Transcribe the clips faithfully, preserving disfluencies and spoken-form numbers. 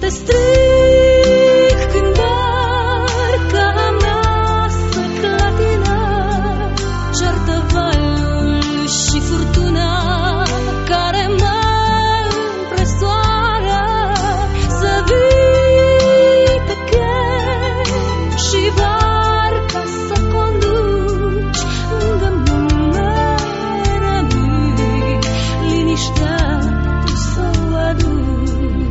te strig când barca mea se clatină, ceartă valul și furtuna care mă împresoară. Să vii pe chei și barca să conduci lângă numele lui, liniștea tu să o aduci.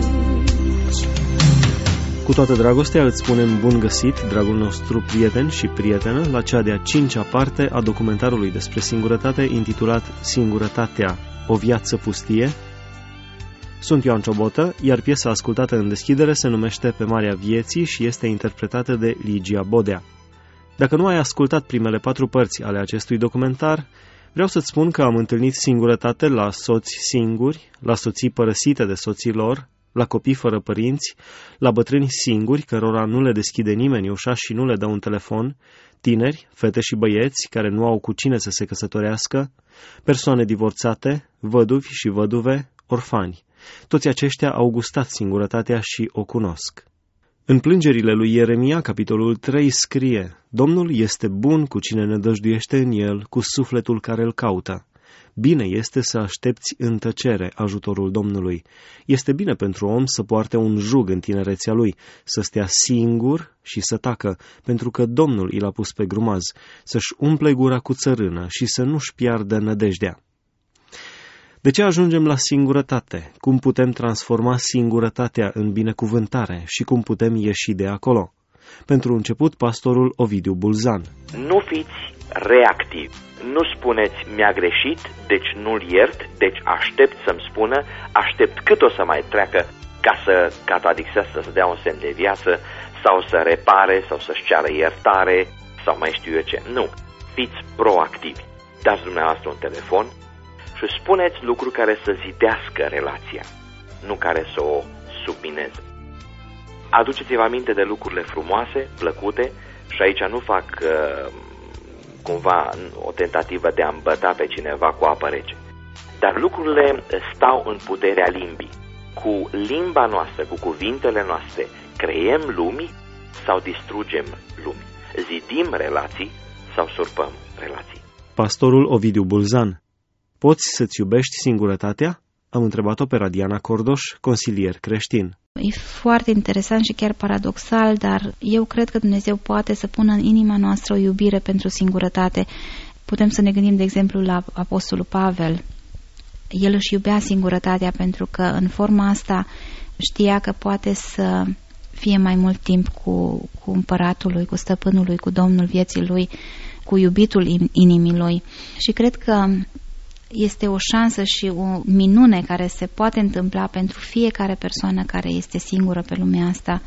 Cu toată dragostea îți spunem bun găsit, dragul nostru prieten și prietenă, la cea de-a cincea parte a documentarului despre singurătate intitulat Singurătatea, o viață pustie. Sunt Ioan Ciobotă, iar piesa ascultată în deschidere se numește Pe Marea Vieții și este interpretată de Ligia Bodea. Dacă nu ai ascultat primele patru părți ale acestui documentar, vreau să-ți spun că am întâlnit singurătate la soți singuri, la soții părăsite de soții lor, la copii fără părinți, la bătrâni singuri cărora nu le deschide nimeni ușa și nu le dă un telefon, tineri, fete și băieți care nu au cu cine să se căsătorească, persoane divorțate, văduvi și văduve, orfani. Toți aceștia au gustat singurătatea și o cunosc. În plângerile lui Ieremia, capitolul trei, scrie: Domnul este bun cu cine nădăjduiește în el, cu sufletul care îl caută. Bine este să aștepți în tăcere ajutorul Domnului. Este bine pentru om să poarte un jug în tinerețea lui, să stea singur și să tacă, pentru că Domnul i l-a pus pe grumaz, să-și umple gura cu țărână și să nu-și piardă nădejdea. De ce ajungem la singurătate? Cum putem transforma singurătatea în binecuvântare și cum putem ieși de acolo? Pentru început, pastorul Ovidiu Bulzan. Nu fiți reactivi. Nu spuneți mi-a greșit, deci nu-l iert, deci aștept să-mi spună, aștept cât o să mai treacă ca să catadixească, să dea un semn de viață, sau să repare, sau să-și ceară iertare, sau mai știu eu ce. Nu. Fiți proactivi. Dați dumneavoastră un telefon și spuneți lucruri care să zidească relația, nu care să o submineze. Aduceți-vă aminte de lucrurile frumoase, plăcute, și aici nu fac uh, cumva o tentativă de a îmbăta pe cineva cu apă rece. Dar lucrurile stau în puterea limbii. Cu limba noastră, cu cuvintele noastre, creiem lumi sau distrugem lumi. Zidim relații sau surpăm relații. Pastorul Ovidiu Bulzan. Poți să-ți iubești singurătatea? Am întrebat-o pe Radiana Cordoș, consilier creștin. E foarte interesant și chiar paradoxal, dar eu cred că Dumnezeu poate să pună în inima noastră o iubire pentru singurătate. Putem să ne gândim, de exemplu, la Apostolul Pavel. El își iubea singurătatea pentru că în forma asta știa că poate să fie mai mult timp cu, cu împăratul lui, cu stăpânul lui, cu Domnul vieții lui, cu iubitul inimii lui. Și cred că este o șansă și o minune care se poate întâmpla pentru fiecare persoană care este singură pe lumea asta.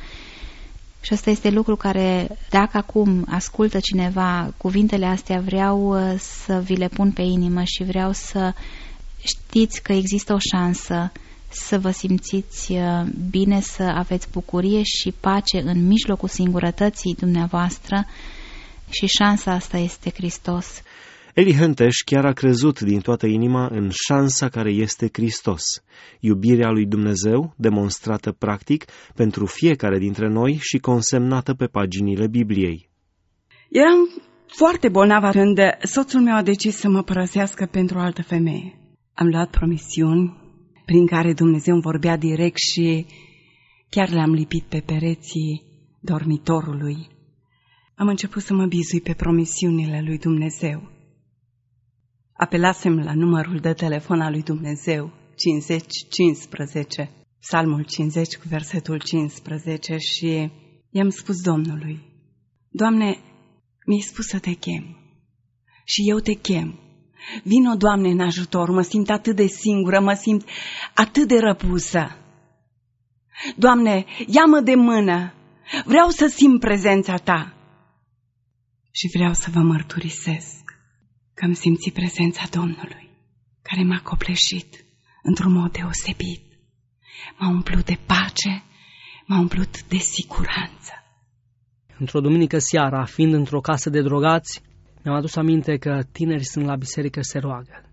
Și asta este lucru care, dacă acum ascultă cineva cuvintele astea, vreau să vi le pun pe inimă și vreau să știți că există o șansă să vă simțiți bine, să aveți bucurie și pace în mijlocul singurătății dumneavoastră, și șansa asta este Hristos. Eli Henteș chiar a crezut din toată inima în șansa care este Hristos, iubirea lui Dumnezeu demonstrată practic pentru fiecare dintre noi și consemnată pe paginile Bibliei. Eram foarte bolnavă când soțul meu a decis să mă părăsească pentru o altă femeie. Am luat promisiuni prin care Dumnezeu îmi vorbea direct și chiar le-am lipit pe pereții dormitorului. Am început să mă bizui pe promisiunile lui Dumnezeu. Apelasem la numărul de telefon al lui Dumnezeu, cincizeci cincisprezece, Psalmul cincizeci cu versetul cincisprezece, și i-am spus Domnului: Doamne, mi-ai spus să te chem și eu te chem. Vino, Doamne, în ajutor, mă simt atât de singură, mă simt atât de răpusă. Doamne, ia-mă de mână, vreau să simt prezența Ta și vreau să vă mărturisesc că am simțit prezența Domnului, care m-a copleșit într-un mod deosebit. M-a umplut de pace, m-a umplut de siguranță. Într-o duminică seara, fiind într-o casă de drogați, mi-am adus aminte că tinerii sunt la biserică și se roagă.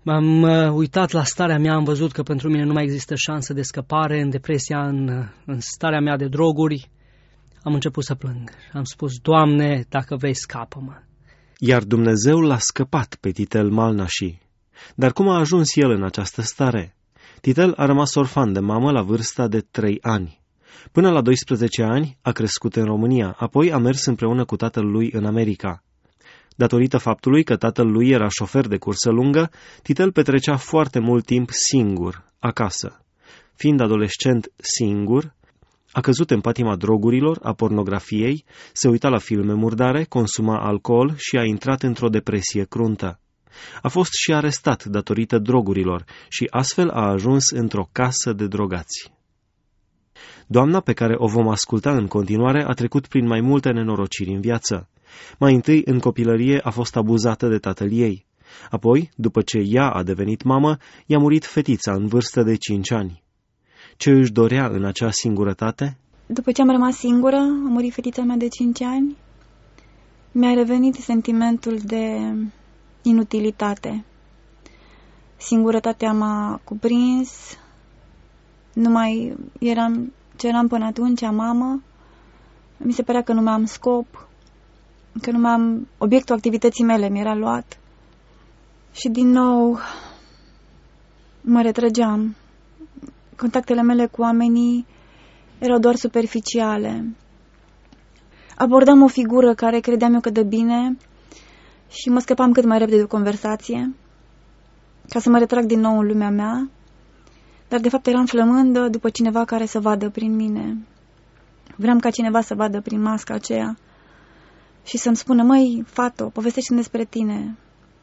M-am uh, uitat la starea mea, am văzut că pentru mine nu mai există șansă de scăpare în depresia, în, în starea mea de droguri. Am început să plâng. Am spus, Doamne, dacă vrei, scapă-mă. Iar Dumnezeu l-a scăpat pe Titel Malnași. Dar cum a ajuns el în această stare? Titel a rămas orfan de mamă la vârsta de trei ani. Până la doisprezece ani a crescut în România, apoi a mers împreună cu tatăl lui în America. Datorită faptului că tatăl lui era șofer de cursă lungă, Titel petrecea foarte mult timp singur, acasă. Fiind adolescent singur, a căzut în patima drogurilor, a pornografiei, se uita la filme murdare, consuma alcool și a intrat într-o depresie cruntă. A fost și arestat datorită drogurilor și astfel a ajuns într-o casă de drogați. Doamna pe care o vom asculta în continuare a trecut prin mai multe nenorociri în viață. Mai întâi, în copilărie, a fost abuzată de tatăl ei. Apoi, după ce ea a devenit mamă, i-a murit fetița în vârstă de cinci ani. Ce își dorea în acea singurătate? După ce am rămas singură, a murit fetița mea de cinci ani, mi-a revenit sentimentul de inutilitate. Singurătatea m-a cuprins, nu mai eram ce eram până atunci, mamă. Mi se părea că nu mai am scop, că nu mai am obiectul activității mele, mi-era luat. Și din nou mă retrăgeam. Contactele mele cu oamenii erau doar superficiale. Abordam o figură care credeam eu că dă bine și mă scăpam cât mai repede de o conversație, ca să mă retrag din nou în lumea mea, dar de fapt eram flămândă după cineva care să vadă prin mine. Vreau ca cineva să vadă prin masca aceea și să-mi spună, măi, fată, povestește-mi despre tine.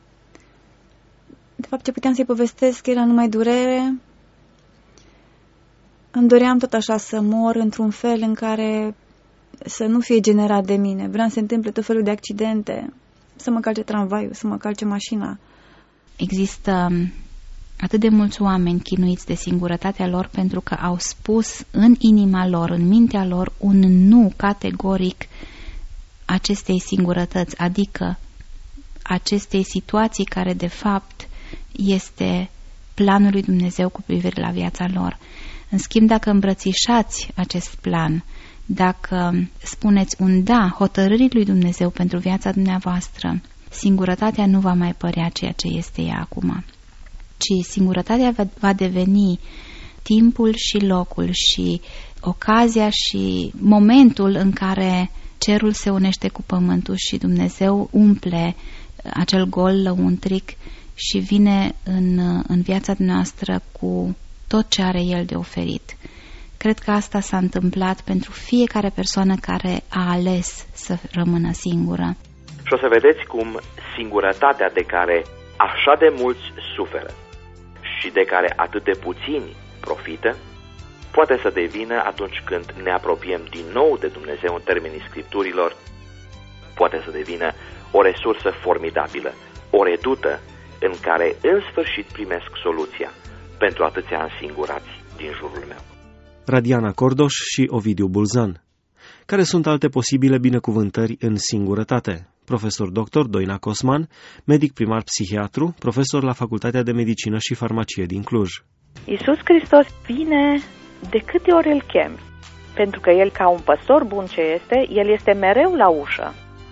De fapt, ce puteam să-i povestesc era numai durere. Îmi doream tot așa să mor într-un fel în care să nu fie generat de mine. Vreau să se întâmple tot felul de accidente, să mă calce tramvaiul, să mă calce mașina. Există atât de mulți oameni chinuiți de singurătatea lor pentru că au spus în inima lor, în mintea lor, un nu categoric acestei singurătăți, adică acestei situații care de fapt este planul lui Dumnezeu cu privire la viața lor. În schimb, dacă îmbrățișați acest plan, dacă spuneți un da hotărârii lui Dumnezeu pentru viața dumneavoastră, singurătatea nu va mai părea ceea ce este ea acum, ci singurătatea va deveni timpul și locul și ocazia și momentul în care cerul se unește cu pământul și Dumnezeu umple acel gol lăuntric și vine în, în viața noastră cu tot ce are El de oferit. Cred că asta s-a întâmplat pentru fiecare persoană care a ales să rămână singură. Și o să vedeți cum singurătatea de care așa de mulți suferă și de care atât de puțini profită, poate să devină, atunci când ne apropiem din nou de Dumnezeu în termenii Scripturilor, poate să devină o resursă formidabilă, o redută în care în sfârșit primesc soluția pentru atâția însingurați din jurul meu. Radiana Cordoș și Ovidiu Bulzan. Care sunt alte posibile binecuvântări în singurătate? Profesor doctor Doina Cosman, medic primar psihiatru, profesor la Facultatea de Medicină și Farmacie din Cluj. Iisus Hristos vine de câte ori îl chemi, pentru că El, ca un păstor bun ce este, El este mereu la ușă,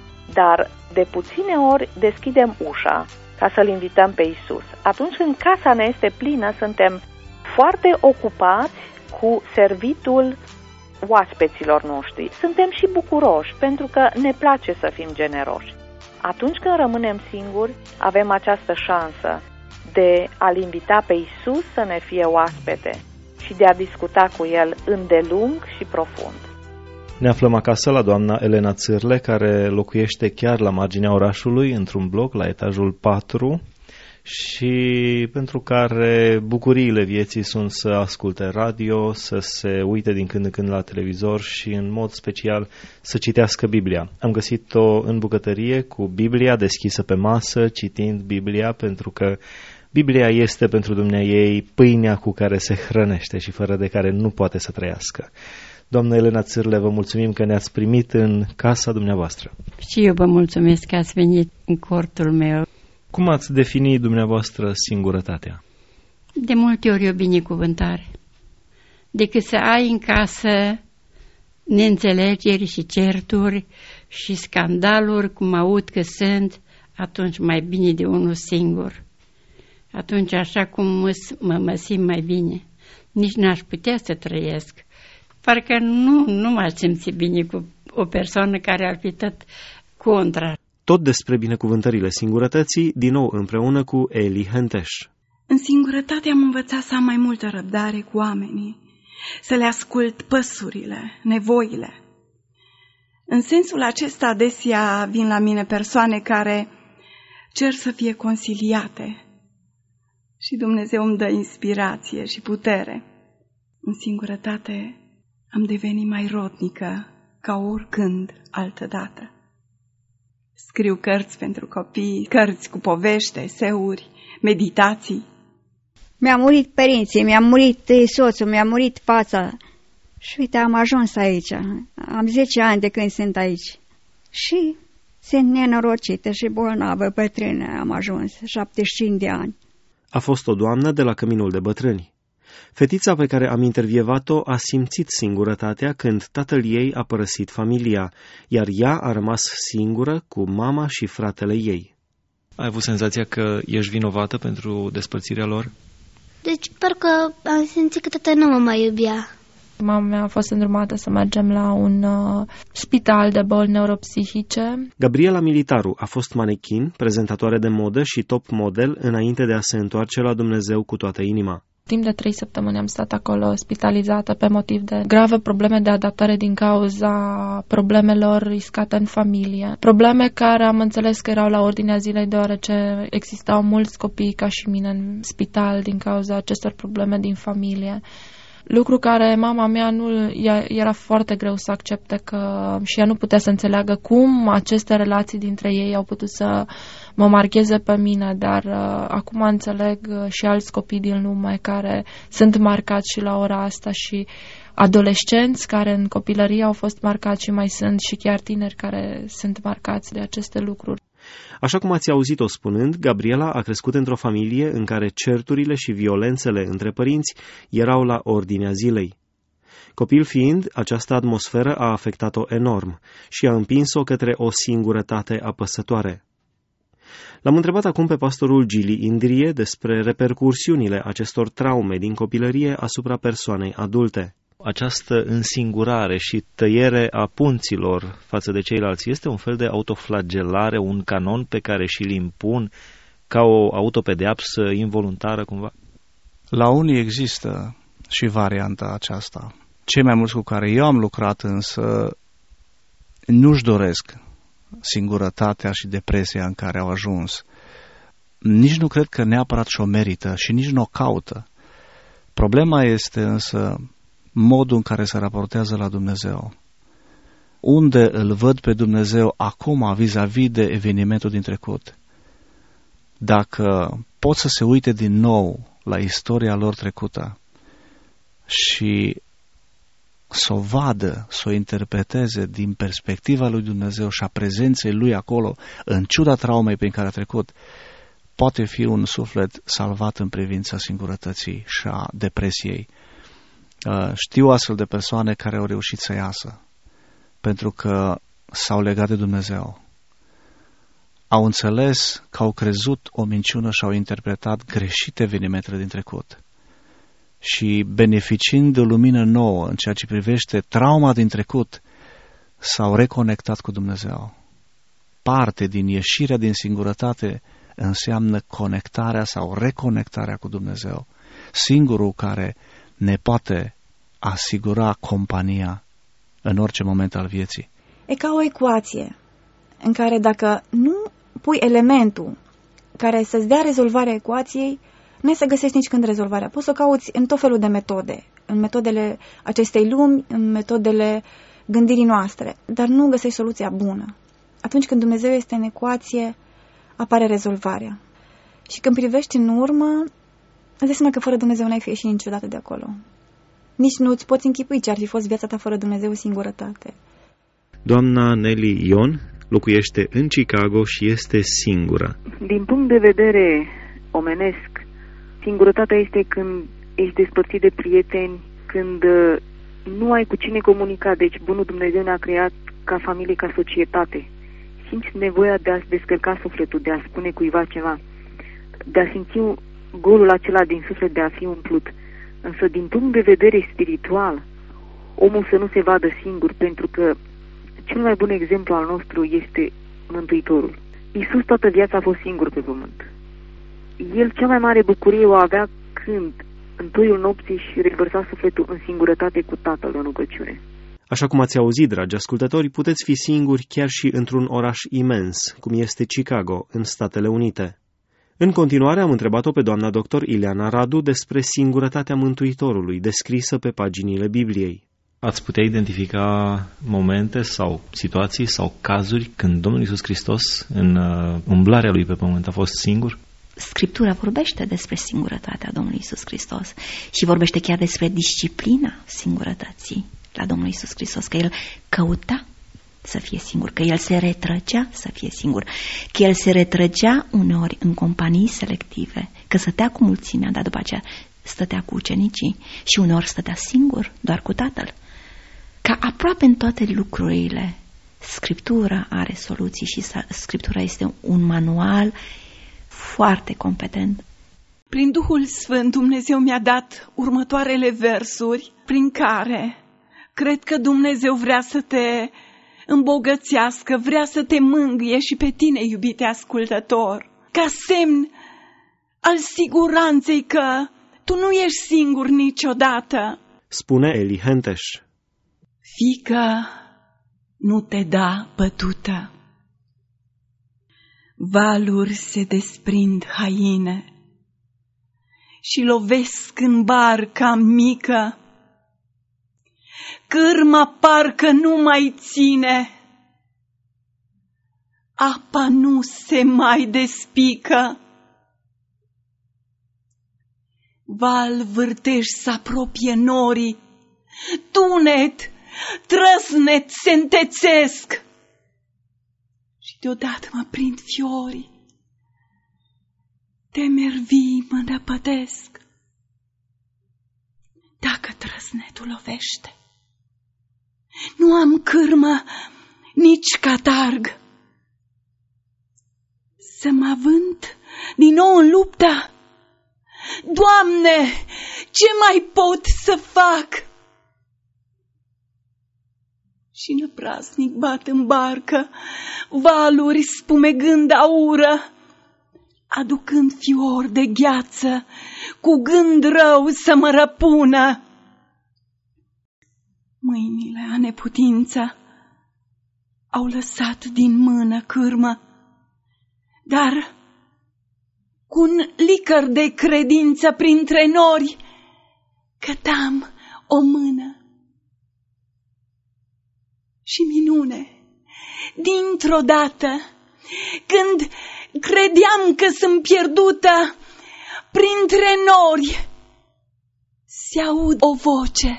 dar de puține ori deschidem ușa ca să-L invităm pe Iisus. Atunci când casa ne este plină, suntem foarte ocupați cu servitul oaspeților noștri. Suntem și bucuroși pentru că ne place să fim generoși. Atunci când rămânem singuri, avem această șansă de a-L invita pe Iisus să ne fie oaspete și de a discuta cu El îndelung și profund. Ne aflăm acasă la doamna Elena Țârle, care locuiește chiar la marginea orașului, într-un bloc la etajul patru, și pentru care bucuriile vieții sunt să asculte radio, să se uite din când în când la televizor și în mod special să citească Biblia. Am găsit-o în bucătărie cu Biblia deschisă pe masă, citind Biblia, pentru că Biblia este pentru dumneaei pâinea cu care se hrănește și fără de care nu poate să trăiască. Doamna Elena Țârle, vă mulțumim că ne-ați primit în casa dumneavoastră. Și eu vă mulțumesc că ați venit în cortul meu. Cum ați defini dumneavoastră singurătatea? De multe ori e o binecuvântare. Decât să ai în casă neînțelegeri și certuri și scandaluri, cum aud că sunt, atunci mai bine de unul singur. Atunci, așa cum mă, mă, mă simt mai bine, nici n-aș putea să trăiesc. Parcă nu, nu m-aș simți bine cu o persoană care ar fi tot contra. Tot despre binecuvântările singurătății, din nou împreună cu Eli Henteș. În singurătate am învățat să am mai multă răbdare cu oamenii, să le ascult păsurile, nevoile. În sensul acesta adesea vin la mine persoane care cer să fie consiliate și Dumnezeu îmi dă inspirație și putere. În singurătate am devenit mai rodnică ca oricând altădată. Scriu cărți pentru copii, cărți cu povești, eseuri, meditații. Mi-a murit părinții, mi-a murit soțul, mi-a murit fața. Și uite, am ajuns aici. Am zece ani de când sunt aici. Și sunt nenorocită și bolnavă, bătrână am ajuns, șaptezeci și cinci de ani. A fost o doamnă de la Căminul de Bătrâni. Fetița pe care am intervievat-o a simțit singurătatea când tatăl ei a părăsit familia, iar ea a rămas singură cu mama și fratele ei. Ai avut senzația că ești vinovată pentru despărțirea lor? Deci parcă am simțit că tata nu mă mai iubea. Mama mea a fost îndrumată să mergem la un uh, spital de boli neuropsihice. Gabriela Militaru a fost manechin, prezentatoare de modă și top model înainte de a se întoarce la Dumnezeu cu toată inima. Timp de trei săptămâni am stat acolo spitalizată pe motiv de grave probleme de adaptare din cauza problemelor riscate în familie. Probleme care am înțeles că erau la ordinea zilei deoarece existau mulți copii ca și mine în spital din cauza acestor probleme din familie. Lucru care mama mea nu era foarte greu să accepte că și ea nu putea să înțeleagă cum aceste relații dintre ei au putut să mă marcheze pe mine, dar uh, acum înțeleg uh, și alți copii din lume care sunt marcați și la ora asta și adolescenți care în copilărie au fost marcați și mai sunt și chiar tineri care sunt marcați de aceste lucruri. Așa cum ați auzit-o spunând, Gabriela a crescut într-o familie în care certurile și violențele între părinți erau la ordinea zilei. Copil fiind, această atmosferă a afectat-o enorm și a împins-o către o singurătate apăsătoare. L-am întrebat acum pe pastorul Gili Indrie despre repercursiunile acestor traume din copilărie asupra persoanei adulte. Această însingurare și tăiere a punților față de ceilalți este un fel de autoflagelare, un canon pe care și-l impun ca o autopedeapsă involuntară cumva? La unii există și varianta aceasta. Cei mai mulți cu care eu am lucrat însă nu-și doresc singurătatea și depresia în care au ajuns. Nici nu cred că neapărat și-o merită și nici nu o caută. Problema este însă modul în care se raportează la Dumnezeu. Unde îl văd pe Dumnezeu acum vis-a-vis de evenimentul din trecut. Dacă pot să se uite din nou la istoria lor trecută și să o vadă, să o interpreteze din perspectiva lui Dumnezeu și a prezenței lui acolo, în ciuda traumei prin care a trecut, poate fi un suflet salvat în privința singurătății și a depresiei. Știu astfel de persoane care au reușit să iasă, pentru că s-au legat de Dumnezeu. Au înțeles că au crezut o minciună și au interpretat greșit evenimentele din trecut. Și beneficiind de o lumină nouă în ceea ce privește trauma din trecut, s-au reconectat cu Dumnezeu. Parte din ieșirea din singurătate înseamnă conectarea sau reconectarea cu Dumnezeu, singurul care ne poate asigura compania în orice moment al vieții. E ca o ecuație în care dacă nu pui elementul care să-ți dea rezolvarea ecuației, nu ai să găsești nici când rezolvarea. Poți să o cauți în tot felul de metode, în metodele acestei lumi, în metodele gândirii noastre, dar nu găsești soluția bună. Atunci când Dumnezeu este în ecuație, apare rezolvarea. Și când privești în urmă, îți dai seama că fără Dumnezeu n-ai fi ieșit niciodată de acolo. Nici nu îți poți închipui ce ar fi fost viața ta fără Dumnezeu, singurătate. Doamna Nelly Ion, locuiește în Chicago și este singură. Din punct de vedere omenesc, singurătatea este când ești despărțit de prieteni, când nu ai cu cine comunica. Deci Bunul Dumnezeu ne-a creat ca familie, ca societate. Simți nevoia de a-ți descărca sufletul, de a spune cuiva ceva, de a simți golul acela din suflet, de a fi umplut. Însă din punct de vedere spiritual, omul să nu se vadă singur, pentru că cel mai bun exemplu al nostru este Mântuitorul. Iisus toată viața a fost singur pe pământ. El cea mai mare bucurie o avea când în toiul nopții și revărsa sufletul în singurătate cu Tatăl în rugăciune. Așa cum ați auzit, dragi ascultători, puteți fi singuri chiar și într-un oraș imens, cum este Chicago, în Statele Unite. În continuare am întrebat-o pe doamna doctor Ileana Radu despre singurătatea Mântuitorului, descrisă pe paginile Bibliei. Ați putea identifica momente sau situații sau cazuri când Domnul Iisus Hristos, în umblarea Lui pe pământ, a fost singur? Scriptura vorbește despre singurătatea Domnului Iisus Hristos și vorbește chiar despre disciplina singurătății la Domnul Iisus Hristos, că El căuta să fie singur, că El se retrăgea să fie singur, că El se retrăgea uneori în companii selective, că stătea cu mulțimea, dar după aceea stătea cu ucenicii și uneori stătea singur, doar cu Tatăl. Ca aproape în toate lucrurile, Scriptura are soluții și Scriptura este un manual foarte competent. Prin Duhul Sfânt Dumnezeu mi-a dat următoarele versuri prin care cred că Dumnezeu vrea să te îmbogățească, vrea să te mângâie și pe tine, iubite ascultător, ca semn al siguranței că tu nu ești singur niciodată. Spune Eli Henteș. Fiică, nu te da bătută. Valuri se desprind haine și lovesc în barca mică. Cârma parcă nu mai ține, apa nu se mai despică. Val vârtej s-apropie norii, tunet, trăsnet se întețesc și deodată mă prind fiorii, temeri vii mă năpătesc. Dacă trăsnetul lovește, nu am cârmă, nici catarg. Să mă avânt din nou în luptă. Doamne, ce mai pot să fac? Și năprasnic bat în barcă, valuri spumegând aură, aducând fior de gheață, cu gând rău să mă răpună. Mâinile a neputință au lăsat din mână cârmă, dar cu un licăr de credință printre nori cătam o mână. Și minune, dintr-o dată, când credeam că sunt pierdută, printre nori se aud o voce.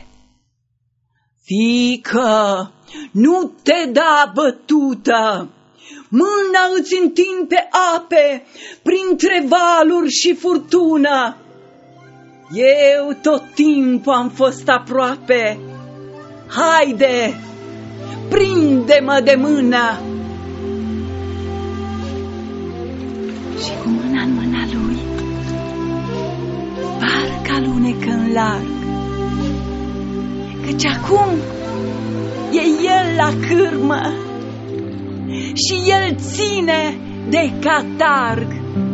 Fiică, nu te da bătută, mâna îți întind pe ape, printre valuri și furtună. Eu tot timpul am fost aproape, haide, prinde-mă de mână. Și cu mâna în mâna lui, barca alunecă în larg, căci acum e el la cârmă și el ține de catarg.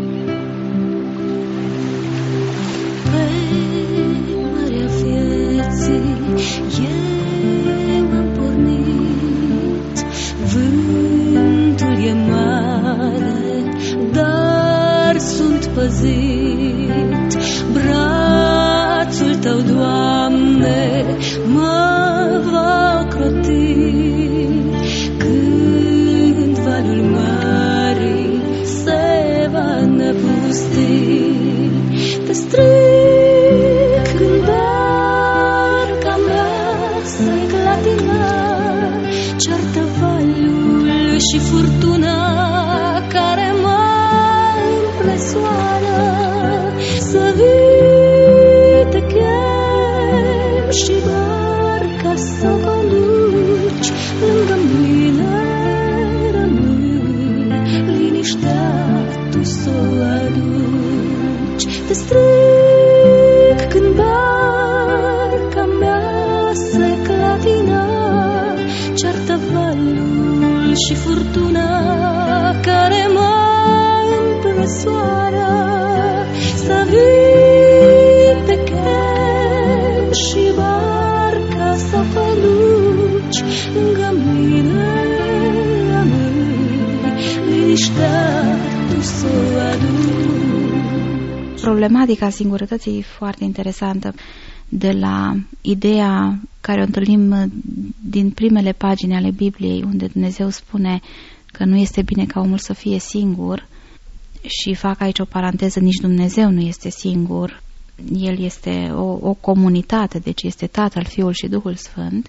Pe marea vieții eu am pornit, vântul e mare, dar sunt păzit. Brațul tău, Doamne, mă va ocroti. Când valul mării se va năpusti, te strig când barca mea se clatină, ceartă valul și furtuna care mă impresoară. Să vii, te chem și barca să o conduci. Lângă mine rămâi, liniștea tu să o aduci. Te strig când barca mea se clatină, ceartă valul și furtuna care mă impresoară. Să vii, te chem și barca să o conduci. Lângă mine rămâi, liniștea tu să o aduci. Problematica singurătății e foarte interesantă, de la ideea care o întâlnim din primele pagini ale Bibliei, unde Dumnezeu spune că nu este bine ca omul să fie singur, și fac aici o paranteză, nici Dumnezeu nu este singur, El este o, o comunitate, deci este Tatăl, Fiul și Duhul Sfânt.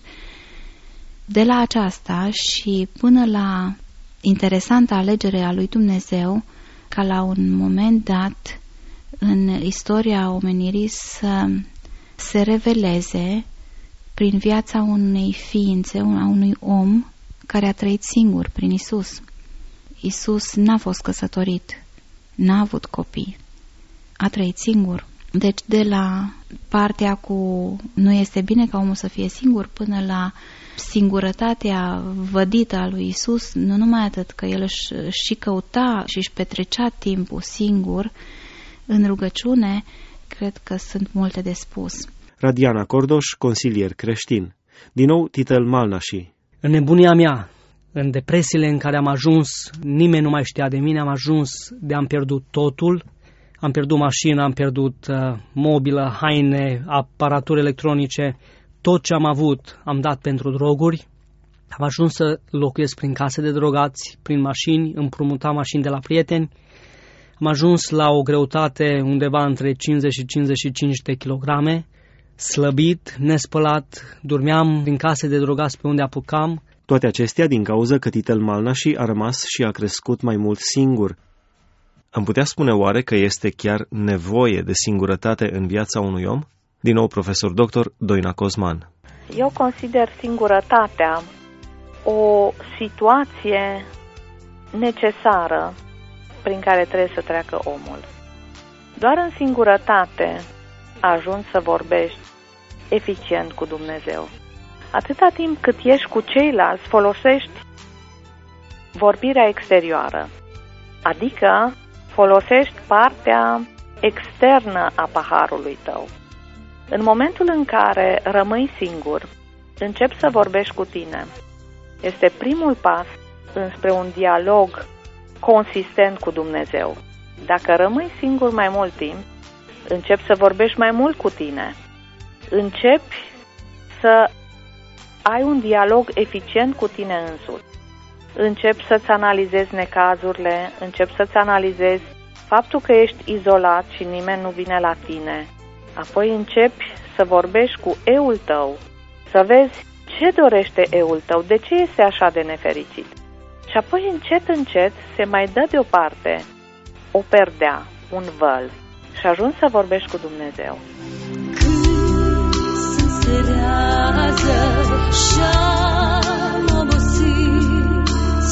De la aceasta și până la interesanta alegere a lui Dumnezeu, ca la un moment dat în istoria omenirii să se reveleze prin viața unei ființe, a unui om care a trăit singur prin Isus. Isus n-a fost căsătorit, n-a avut copii, a trăit singur. Deci de la partea cu nu este bine ca omul să fie singur până la singurătatea vădită a lui Isus, nu numai atât că el își și căuta și își petrecea timpul singur în rugăciune, cred că sunt multe de spus. Radiana Cordoș, consilier creștin. Din nou, Titel Malnași. În nebunia mea, în depresiile în care am ajuns, nimeni nu mai știa de mine, am ajuns de am pierdut totul, am pierdut mașina, am pierdut uh, mobilă, haine, aparaturi electronice, tot ce am avut am dat pentru droguri, am ajuns să locuiesc prin case de drogați, prin mașini, împrumutam mașini de la prieteni, am ajuns la o greutate undeva între cincizeci și cincizeci și cinci de kilograme, slăbit, nespălat, dormeam din case de drogați pe unde apucam. Toate acestea din cauza că Titel Malnași a rămas și a crescut mai mult singur. Am putea spune oare că este chiar nevoie de singurătate în viața unui om? Din nou, profesor doctor Doina Cosman. Eu consider singurătatea o situație necesară prin care trebuie să treacă omul. Doar în singurătate ajungi să vorbești eficient cu Dumnezeu. Atâta timp cât ești cu ceilalți, folosești vorbirea exterioară, adică folosești partea externă a paharului tău. În momentul în care rămâi singur, începi să vorbești cu tine. Este primul pas înspre un dialog consistent cu Dumnezeu. Dacă rămâi singur mai mult timp, începi să vorbești mai mult cu tine. Începi să ai un dialog eficient cu tine însuți. Începi să-ți analizezi necazurile, începi să-ți analizezi faptul că ești izolat și nimeni nu vine la tine. Apoi începi să vorbești cu eul tău, să vezi ce dorește eul tău, de ce este așa de nefericit. Și apoi încet, încet se mai dă deoparte o perdea, un văl și ajungi să vorbești cu Dumnezeu. Când se înserează și-am obosit,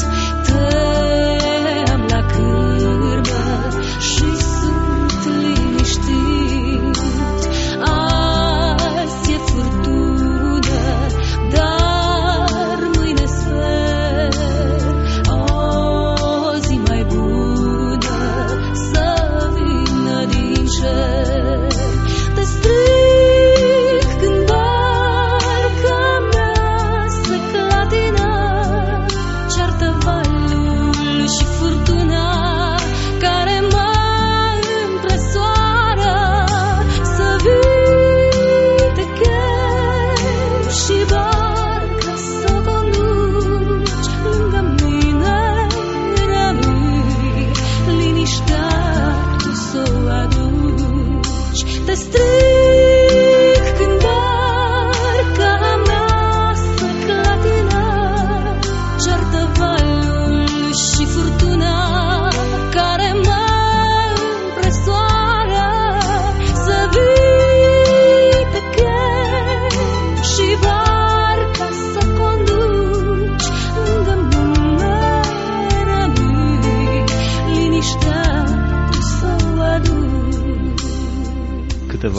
te-am la cârbă și sunt liniștit. Azi e furtună, dar mâine sper o zi mai bună să vină din cer. Te strig când barca mea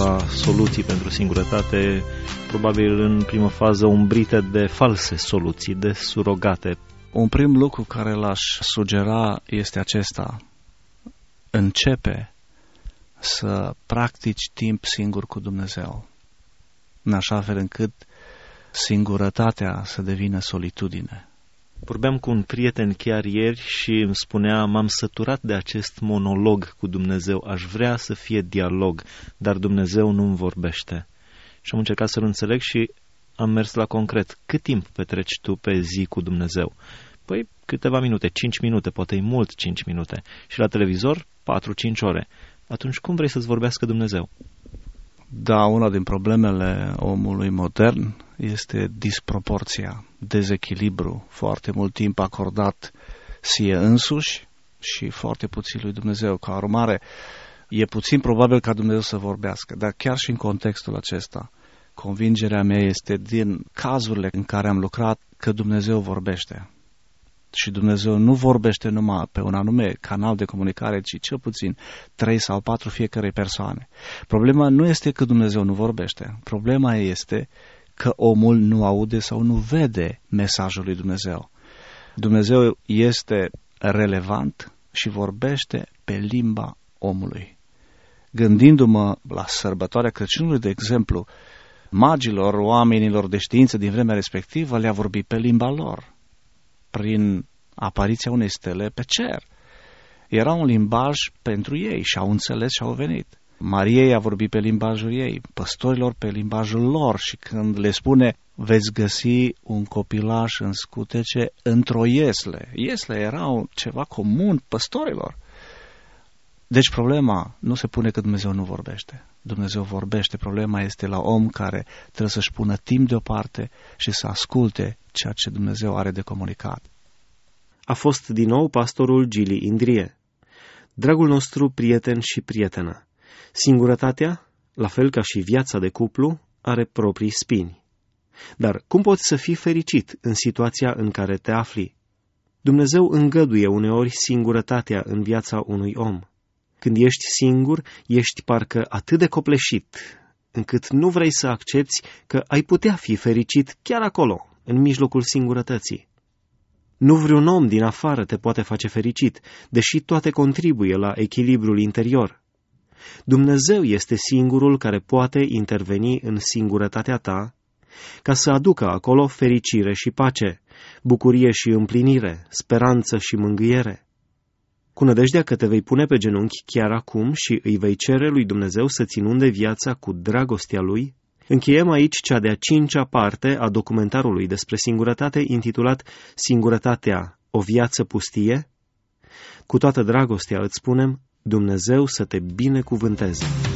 câteva soluții pentru singurătate, probabil în primă fază umbrite de false soluții, de surogate. Un prim lucru care l-aș sugera este acesta. Începe să practici timp singur cu Dumnezeu, în așa fel încât singurătatea să devină solitudine. Vorbeam cu un prieten chiar ieri și îmi spunea: m-am săturat de acest monolog cu Dumnezeu, aș vrea să fie dialog, dar Dumnezeu nu-mi vorbește. Și am încercat să-l înțeleg și am mers la concret. Cât timp petreci tu pe zi cu Dumnezeu? Păi câteva minute, cinci minute, poate e mult cinci minute. Și la televizor patru-cinci ore. Atunci cum vrei să-ți vorbească Dumnezeu? Da, una din problemele omului modern este disproporția, dezechilibru, foarte mult timp acordat sie însuși și foarte puțin lui Dumnezeu. Ca urmare, e puțin probabil ca Dumnezeu să vorbească, dar chiar și în contextul acesta, convingerea mea este din cazurile în care am lucrat că Dumnezeu vorbește. Și Dumnezeu nu vorbește numai pe un anume canal de comunicare, ci cel puțin trei sau patru fiecare persoane. Problema nu este că Dumnezeu nu vorbește. Problema este că omul nu aude sau nu vede mesajul lui Dumnezeu. Dumnezeu este relevant și vorbește pe limba omului. Gândindu-mă la sărbătoarea Crăciunului, de exemplu, magilor, oamenilor de știință din vremea respectivă le-a vorbit pe limba lor, prin apariția unei stele pe cer. Era un limbaj pentru ei și au înțeles și au venit. Mariei a vorbit pe limbajul ei, păstorilor pe limbajul lor și când le spune veți găsi un copilaș în scutece într-o iesle. Iesle era ceva comun păstorilor. Deci problema nu se pune că Dumnezeu nu vorbește. Dumnezeu vorbește, problema este la om care trebuie să-și pună timp deoparte și să asculte ceea ce Dumnezeu are de comunicat. A fost din nou pastorul Gili Indrie. Dragul nostru prieten și prietenă, singurătatea, la fel ca și viața de cuplu, are proprii spini. Dar cum poți să fii fericit în situația în care te afli? Dumnezeu îngăduie uneori singurătatea în viața unui om. Când ești singur, ești parcă atât de copleșit, încât nu vrei să accepți că ai putea fi fericit chiar acolo, în mijlocul singurătății. Nu vreun om din afară te poate face fericit, deși toate contribuie la echilibrul interior. Dumnezeu este singurul care poate interveni în singurătatea ta, ca să aducă acolo fericire și pace, bucurie și împlinire, speranță și mângâiere. Cu nădejdea că te vei pune pe genunchi chiar acum și îi vei cere lui Dumnezeu să-ți inunde viața cu dragostea Lui, încheiem aici cea de-a cincea parte a documentarului despre singurătate intitulat Singurătatea, o viață pustie. Cu toată dragostea îți spunem, Dumnezeu să te binecuvânteze!